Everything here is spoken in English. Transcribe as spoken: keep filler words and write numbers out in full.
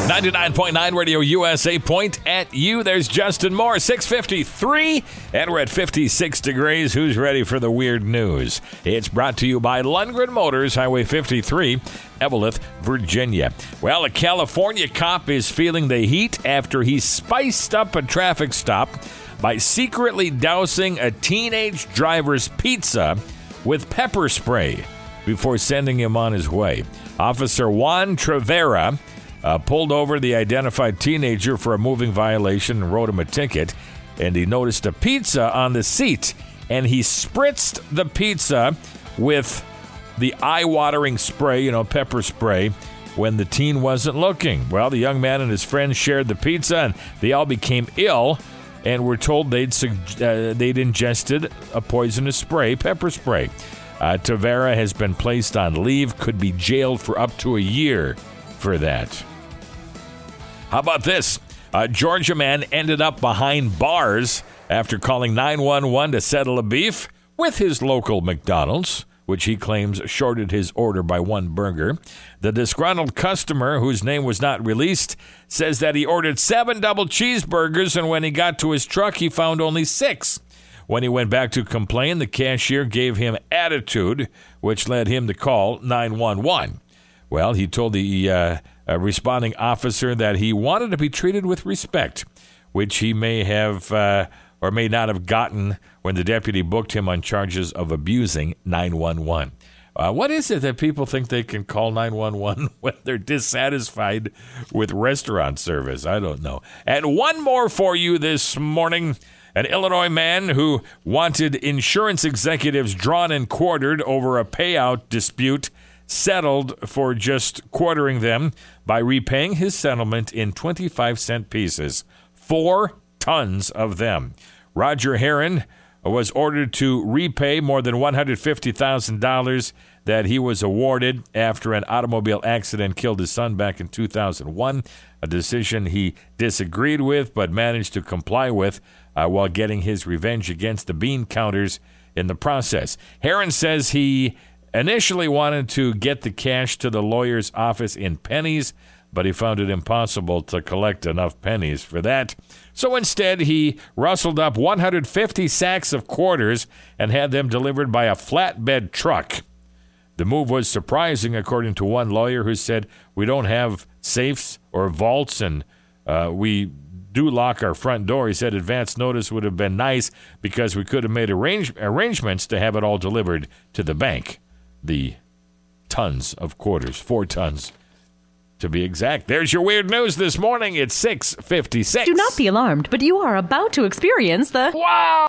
ninety-nine point nine Radio U S A, point at you. There's Justin Moore, six fifty-three, and we're at fifty-six degrees. Who's ready for the weird news? It's brought to you by Lundgren Motors, Highway fifty-three, Eveleth, Virginia. Well, a California cop is feeling the heat after he spiced up a traffic stop by secretly dousing a teenage driver's pizza with pepper spray before sending him on his way. Officer Juan Trevera Uh, pulled over the identified teenager for a moving violation and wrote him a ticket. And he noticed a pizza on the seat. And he spritzed the pizza with the eye-watering spray, you know, pepper spray, when the teen wasn't looking. Well, the young man and his friends shared the pizza, and they all became ill and were told they'd, uh, they'd ingested a poisonous spray, pepper spray. Uh, Tavera has been placed on leave, could be jailed for up to a year for that. How about this? A Georgia man ended up behind bars after calling nine one one to settle a beef with his local McDonald's, which he claims shorted his order by one burger. The disgruntled customer, whose name was not released, says that he ordered seven double cheeseburgers, and when he got to his truck, he found only six. When he went back to complain, the cashier gave him attitude, which led him to call nine one one. Well, he told the uh, uh, responding officer that he wanted to be treated with respect, which he may have uh, or may not have gotten when the deputy booked him on charges of abusing nine one one. Uh, what is it that people think they can call nine one one when they're dissatisfied with restaurant service? I don't know. And one more for you this morning. An Illinois man who wanted insurance executives drawn and quartered over a payout dispute settled for just quartering them by repaying his settlement in twenty-five cent pieces. Four tons of them. Roger Heron was ordered to repay more than one hundred fifty thousand dollars that he was awarded after an automobile accident killed his son back in two thousand one, a decision he disagreed with but managed to comply with uh, while getting his revenge against the bean counters in the process. Heron says he initially wanted to get the cash to the lawyer's office in pennies, but he found it impossible to collect enough pennies for that. So instead, he rustled up one hundred fifty sacks of quarters and had them delivered by a flatbed truck. The move was surprising, according to one lawyer who said, "We don't have safes or vaults, and uh, we do lock our front door." He said advance notice would have been nice because we could have made arrange- arrangements to have it all delivered to the bank. The tons of quarters, four tons to be exact. There's your weird news this morning. It's six fifty-six. Do not be alarmed, but you are about to experience the... Wow!